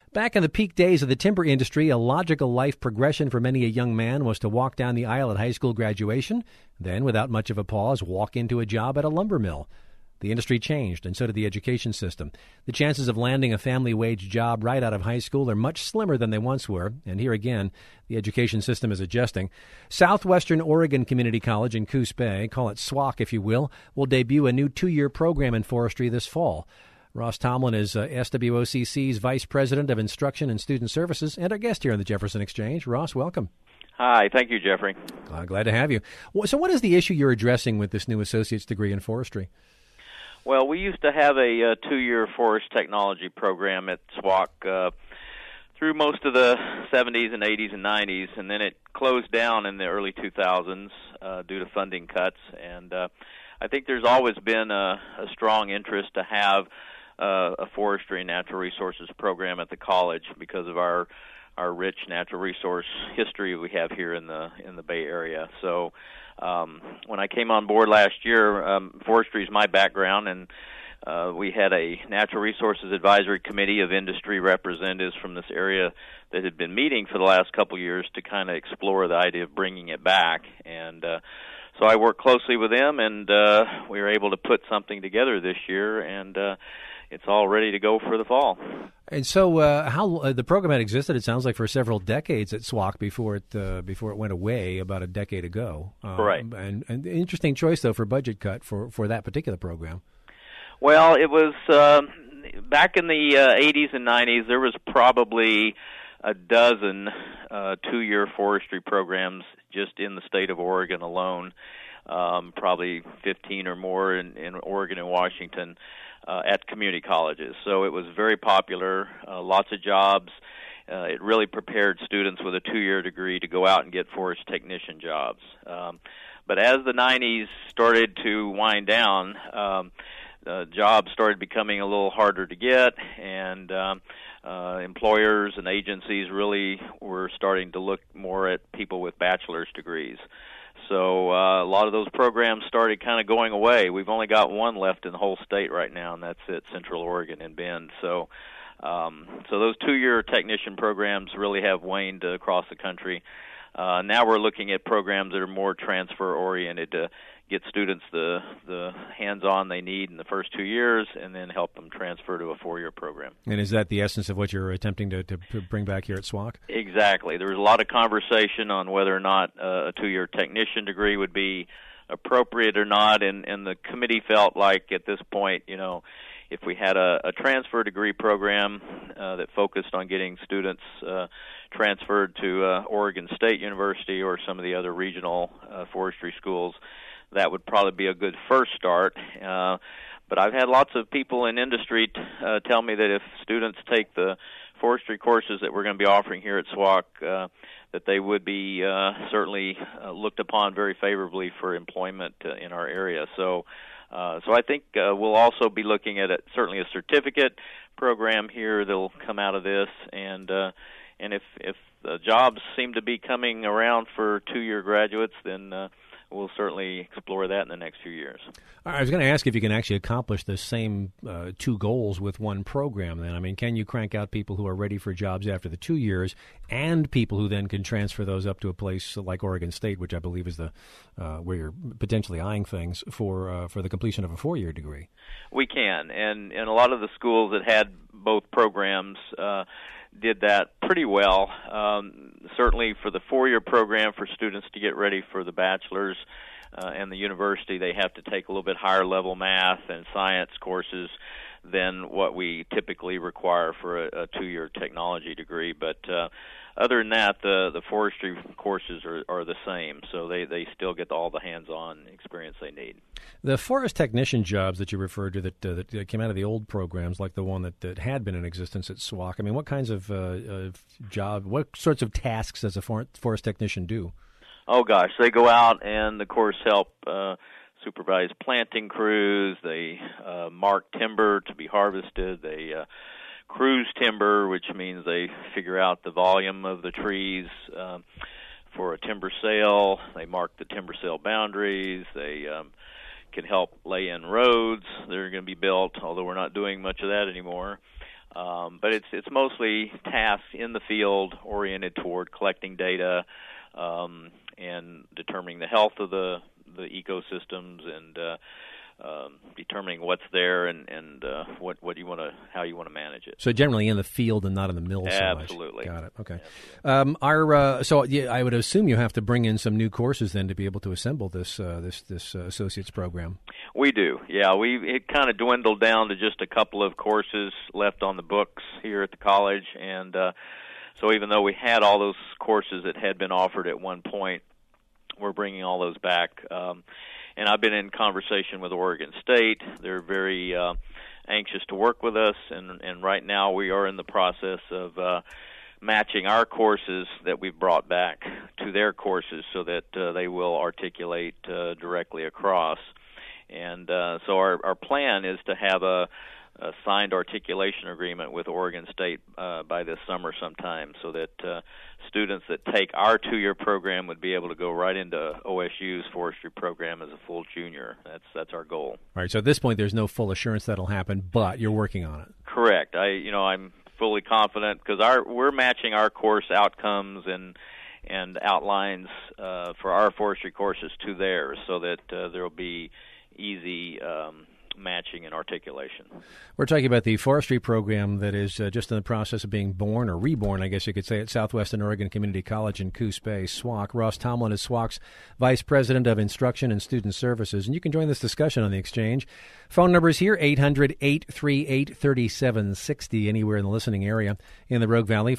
Back in the peak days of the timber industry, a logical life progression for many a young man was to walk down the aisle at high school graduation, then, without much of a pause, walk into a job at a lumber mill. The industry changed, and so did the education system. The chances of landing a family wage job right out of high school are much slimmer than they once were, and here again, the education system is adjusting. Southwestern Oregon Community College in Coos Bay, call it SWOC if you will debut a new 2-year program in forestry this fall. Ross Tomlin is SWOCC's Vice President of Instruction and Student Services and our guest here on the Jefferson Exchange. Ross, welcome. Hi, thank you, Jeffrey. Glad to have you. So what is the issue you're addressing with this new associate's degree in forestry? Well, we used to have a 2-year forest technology program at SWOC through most of the 70s and 80s and 90s, and then it closed down in the early 2000s due to funding cuts. And I think there's always been a strong interest to have a forestry and natural resources program at the college because of our rich natural resource history we have here in the Bay Area. So when I came on board last year, forestry is my background, and we had a natural resources advisory committee of industry representatives from this area that had been meeting for the last couple of years to kind of explore the idea of bringing it back. And so I worked closely with them, and we were able to put something together this year, and it's all ready to go for the fall. And so how the program had existed, it sounds like, for several decades at SWOC before it went away about a decade ago. Right. And interesting choice, though, for budget cut for that particular program. Well, it was back in the 80s and 90s, there was probably a dozen 2-year forestry programs just in the state of Oregon alone, probably 15 or more in Oregon and Washington. At community colleges. So it was very popular, lots of jobs. It really prepared students with a 2-year degree to go out and get forest technician jobs. But as the 90s started to wind down, jobs started becoming a little harder to get, and employers and agencies really were starting to look more at people with bachelor's degrees. So a lot of those programs started kind of going away. We've only got one left in the whole state right now, and that's at Central Oregon in Bend. So those 2-year technician programs really have waned across the country. Now we're looking at programs that are more transfer-oriented to get students the hands-on they need in the first 2 years and then help them transfer to a 4-year program. And is that the essence of what you're attempting to bring back here at SWOC? Exactly. There was a lot of conversation on whether or not a 2-year technician degree would be appropriate or not, and the committee felt like at this point, if we had a transfer degree program that focused on getting students transferred to Oregon State University or some of the other regional forestry schools, that would probably be a good first start. But I've had lots of people in industry tell me that if students take the forestry courses that we're going to be offering here at SWOC, that they would be certainly looked upon very favorably for employment in our area. So I think we'll also be looking at certainly a certificate program here that'll come out of this, and if the jobs seem to be coming around for 2-year graduates, then we'll certainly explore that in the next few years. I was going to ask if you can actually accomplish the same 2 goals with one program then. I mean, can you crank out people who are ready for jobs after the 2 years and people who then can transfer those up to a place like Oregon State, which I believe is the where you're potentially eyeing things for the completion of a 4-year degree? We can, and a lot of the schools that had both programs did that pretty well. Certainly for the 4-year program for students to get ready for the bachelor's and the university, they have to take a little bit higher level math and science courses than what we typically require for a 2-year technology degree. But other than that, the forestry courses are the same, so they still get all the hands-on experience they need. The forest technician jobs that you referred to that came out of the old programs, like the one that had been in existence at SWOC, I mean, what kinds of what sorts of tasks does a forest technician do? Oh, gosh, they go out and, of course, help supervise planting crews. They mark timber to be harvested. They cruise timber, which means they figure out the volume of the trees for a timber sale. They mark the timber sale boundaries. They can help lay in roads that are going to be built, although we're not doing much of that anymore. But it's mostly tasks in the field oriented toward collecting data and determining the health of the ecosystems and determining what's there and what you want to, how you want to manage it. So generally in the field and not in the mill so much. Absolutely. Got it. Okay. Absolutely. I would assume you have to bring in some new courses then to be able to assemble this associate's program. We do. Yeah, it kind of dwindled down to just a couple of courses left on the books here at the college, and so even though we had all those courses that had been offered at one point, we're bringing all those back. And I've been in conversation with Oregon State. They're very anxious to work with us, and right now we are in the process of matching our courses that we've brought back to their courses so that they will articulate directly across. And so our plan is to have a signed articulation agreement with Oregon State by this summer sometime, so that students that take our 2-year program would be able to go right into OSU's forestry program as a full junior. That's our goal. All right. So at this point, there's no full assurance that'll happen, but you're working on it. Correct. I'm fully confident because we're matching our course outcomes and outlines for our forestry courses to theirs, so that there will be easy matching and articulation. We're talking about the forestry program that is just in the process of being born, or reborn, I guess you could say, at Southwestern Oregon Community College in Coos Bay, SWOC. Ross Tomlin is SWOC's Vice President of Instruction and Student Services, and you can join this discussion on the Exchange. Phone numbers here, 800-838-3760, anywhere in the listening area. In the Rogue Valley,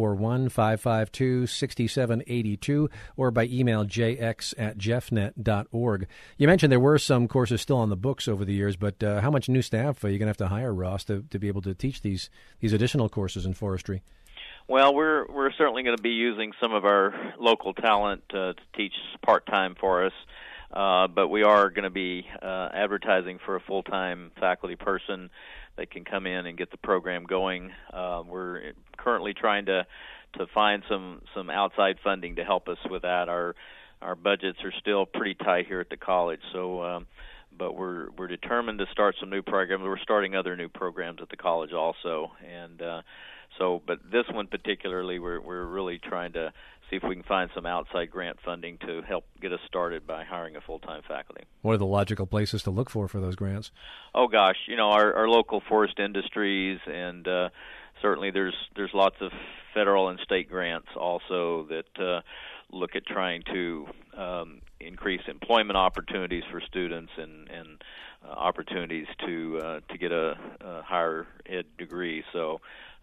541-552-6782, or by email jx@jeffnet.org. You mentioned there were some courses still on the books over the years, but how much new staff are you going to have to hire, Ross, to be able to teach these additional courses in forestry? Well, we're certainly going to be using some of our local talent to teach part-time for us, but we are going to be advertising for a full-time faculty person that can come in and get the program going. We're currently trying to find some outside funding to help us with that. Our budgets are still pretty tight here at the college, so but we're determined to start some new programs. We're starting other new programs at the college also, and but this one particularly, we're really trying to see if we can find some outside grant funding to help get us started by hiring a full-time faculty. What are the logical places to look for those grants? Oh gosh, our local forest industries, and certainly there's lots of federal and state grants also that look at trying to increase employment opportunities for students and opportunities to get a higher ed degree. So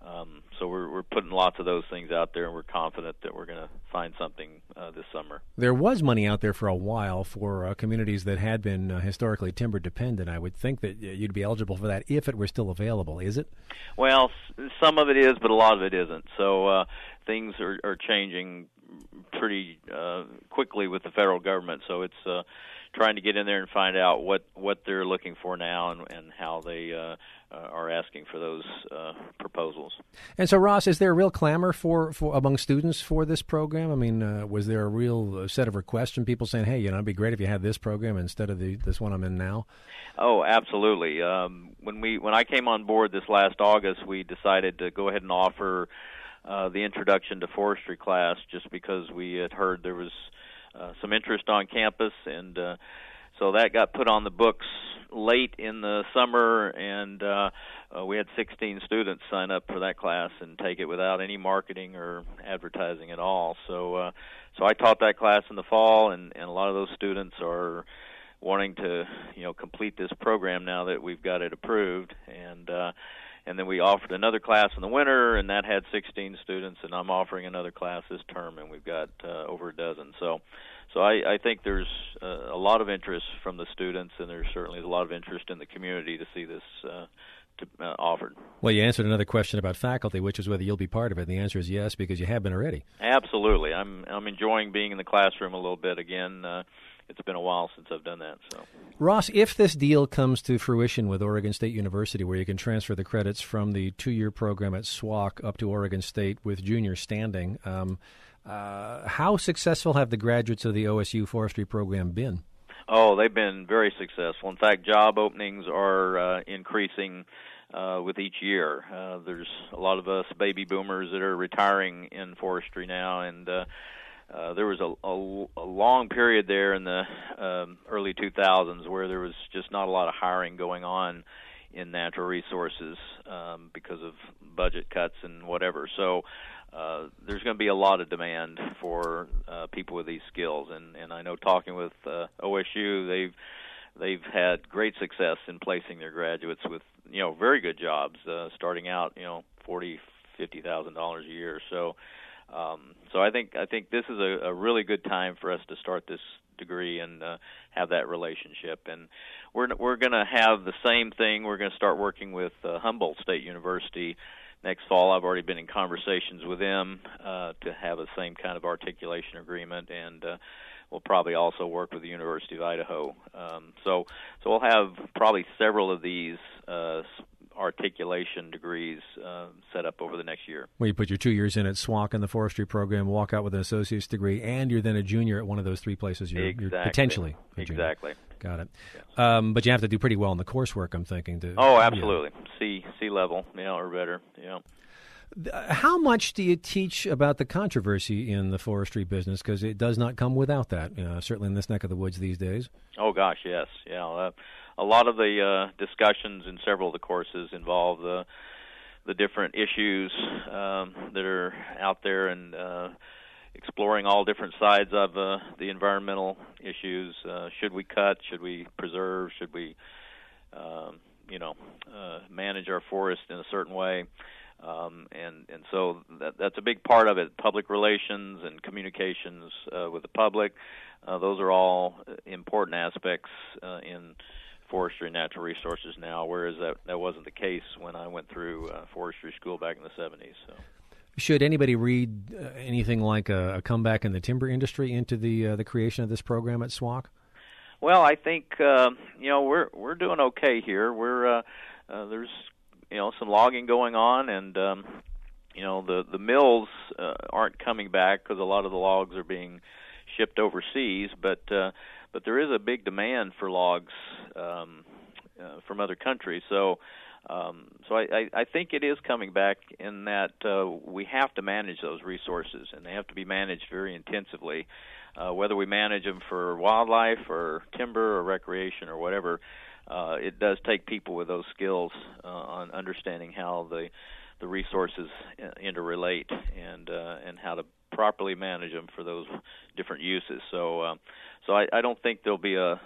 we're putting lots of those things out there, and we're confident that we're going to find something this summer. There was money out there for a while for communities that had been historically timber dependent. I would think that you'd be eligible for that if it were still available. Is it? Well, some of it is, but a lot of it isn't. So things are changing pretty quickly with the federal government. So it's trying to get in there and find out what they're looking for now and how they are asking for those proposals. And so, Ross, is there a real clamor for among students for this program? I mean, was there a real set of requests from people saying, hey, it'd be great if you had this program instead of this one I'm in now? Oh, absolutely. When I came on board this last August, we decided to go ahead and offer the Introduction to Forestry class, just because we had heard there was some interest on campus, and so that got put on the books late in the summer, and we had 16 students sign up for that class and take it without any marketing or advertising at all. So I taught that class in the fall, and a lot of those students are wanting to complete this program now that we've got it approved, and then we offered another class in the winter, and that had 16 students, and I'm offering another class this term, and we've got over a dozen. So I think there's a lot of interest from the students, and there certainly is a lot of interest in the community to see this offered. Well, you answered another question about faculty, which is whether you'll be part of it, and the answer is yes, because you have been already. Absolutely. I'm enjoying being in the classroom a little bit again. It's been a while since I've done that. So, Ross, if this deal comes to fruition with Oregon State University, where you can transfer the credits from the 2-year program at SWOC up to Oregon State with junior standing, how successful have the graduates of the OSU forestry program been? Oh, they've been very successful. In fact, job openings are increasing with each year. There's a lot of us baby boomers that are retiring in forestry now, and there was a long period there in the early 2000s where there was just not a lot of hiring going on in natural resources because of budget cuts and whatever. So there's going to be a lot of demand for people with these skills, and I know talking with OSU, they've had great success in placing their graduates with very good jobs, starting out $40,000-$50,000 a year. So I think this is a really good time for us to start this degree and have that relationship. And we're going to have the same thing. We're going to start working with Humboldt State University next fall. I've already been in conversations with them to have the same kind of articulation agreement, and we'll probably also work with the University of Idaho. So we'll have probably several of these articulation degrees set up over the next year. Well, you put your 2 years in at SWOC in the forestry program, walk out with an associate's degree, and you're then a junior at one of those three places. You're potentially a junior. Exactly. Got it. Yeah. But you have to do pretty well in the coursework, I'm thinking. Oh, absolutely. Yeah. C level, or better. Yeah. How much do you teach about the controversy in the forestry business? Because it does not come without that, certainly in this neck of the woods these days. Oh, gosh, yes. Yeah, a lot of the discussions in several of the courses involve the different issues that are out there, and exploring all different sides of the environmental issues. Should we cut? Should we preserve? Should we, manage our forest in a certain way? And so that's a big part of it. Public relations and communications with the public, those are all important aspects in forestry and natural resources now, whereas that wasn't the case when I went through forestry school back in the 70s. So. Should anybody read anything like a comeback in the timber industry into the creation of this program at SWOC? Well, I think we're doing okay here. We're there's some logging going on, and the mills aren't coming back because a lot of the logs are being shipped overseas. But there is a big demand for logs from other countries. So I think it is coming back in that we have to manage those resources, and they have to be managed very intensively. Whether we manage them for wildlife or timber or recreation or whatever, it does take people with those skills on understanding how the resources interrelate and how to properly manage them for those different uses. So I don't think there'll be a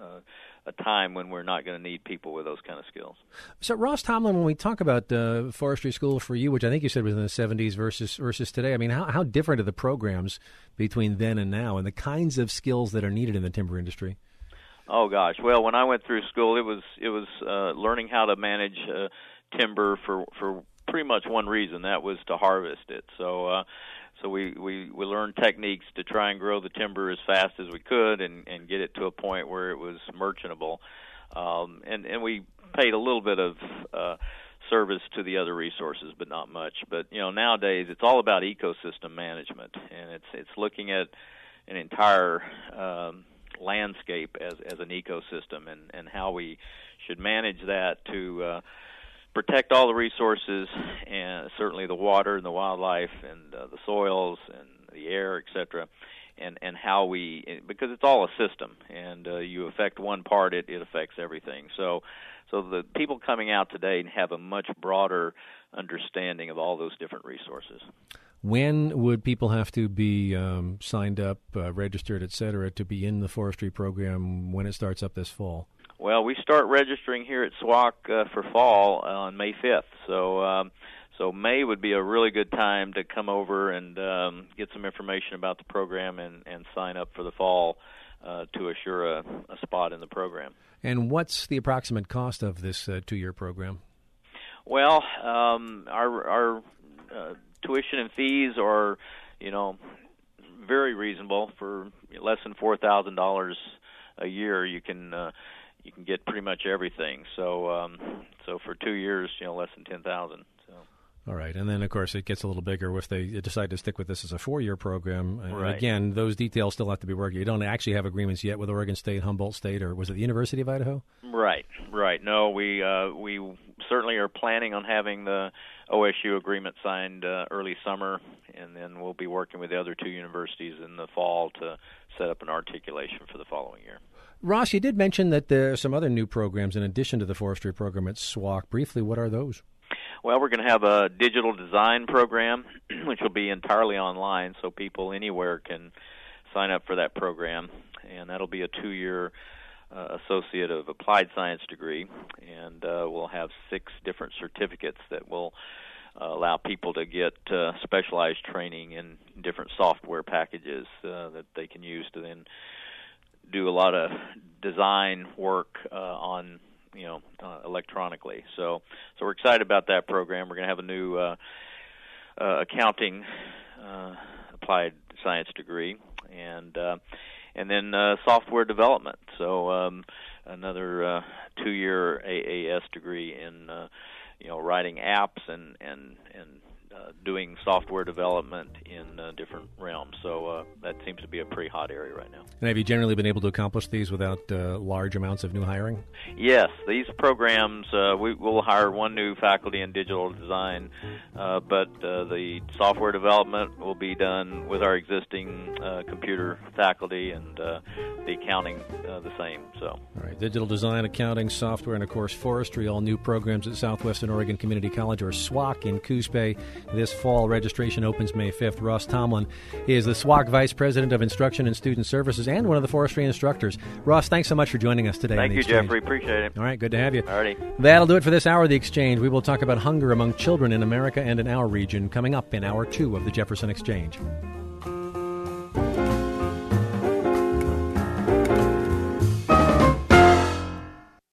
time when we're not going to need people with those kind of skills. So, Ross Tomlin, when we talk about forestry school for you, which I think you said was in the 70s versus today, I mean, how different are the programs between then and now, and the kinds of skills that are needed in the timber industry? Oh gosh, well, when I went through school, it was learning how to manage timber for pretty much one reason. That was to harvest it. So we learned techniques to try and grow the timber as fast as we could and get it to a point where it was merchantable. And we paid a little bit of service to the other resources, but not much. But nowadays it's all about ecosystem management, and it's looking at an entire landscape as an ecosystem, and how we should manage that to protect all the resources, and certainly the water and the wildlife and the soils and the air, etc. And how because it's all a system, and you affect one part, it affects everything. So the people coming out today have a much broader understanding of all those different resources. When would people have to be signed up, registered, et cetera, to be in the forestry program when it starts up this fall? Well, we start registering here at SWOC for fall on May 5th. So May would be a really good time to come over and get some information about the program and sign up for the fall to assure a spot in the program. And what's the approximate cost of this 2-year program? Well, our tuition and fees are, very reasonable. For less than $4,000 a year, you can get pretty much everything. So for 2 years, less than $10,000. So. All right. And then, of course, it gets a little bigger if they decide to stick with this as a 4-year program. Right. And again, those details still have to be worked. You don't actually have agreements yet with Oregon State, Humboldt State, or was it the University of Idaho? Right. No, we certainly are planning on having the OSU agreement signed early summer, and then we'll be working with the other 2 universities in the fall to set up an articulation for the following year. Ross, you did mention that there are some other new programs in addition to the forestry program at SWOC. Briefly, what are those? Well, we're going to have a digital design program, which will be entirely online, so people anywhere can sign up for that program, and that'll be a 2-year Associate of Applied Science degree, and we'll have 6 different certificates that will allow people to get specialized training in different software packages that they can use to then do a lot of design work on electronically. So we're excited about that program. We're going to have a new accounting applied science degree, and then software development. So another 2-year AAS degree in writing apps and doing software development in different realms. So that seems to be a pretty hot area right now. And have you generally been able to accomplish these without large amounts of new hiring? Yes, these programs, we will hire 1 new faculty in digital design, but the software development will be done with our existing computer faculty, and the accounting the same. So, all right, digital design, accounting, software, and of course forestry, all new programs at Southwestern Oregon Community College, or SWOC, in Coos Bay. This fall, registration opens May 5th. Ross Tomlin is the SWOC Vice President of Instruction and Student Services and one of the forestry instructors. Ross, thanks so much for joining us today. Thank you, Jeffrey. Appreciate it. All right, good to have you. All righty. That'll do it for this hour of The Exchange. We will talk about hunger among children in America and in our region coming up in Hour 2 of the Jefferson Exchange.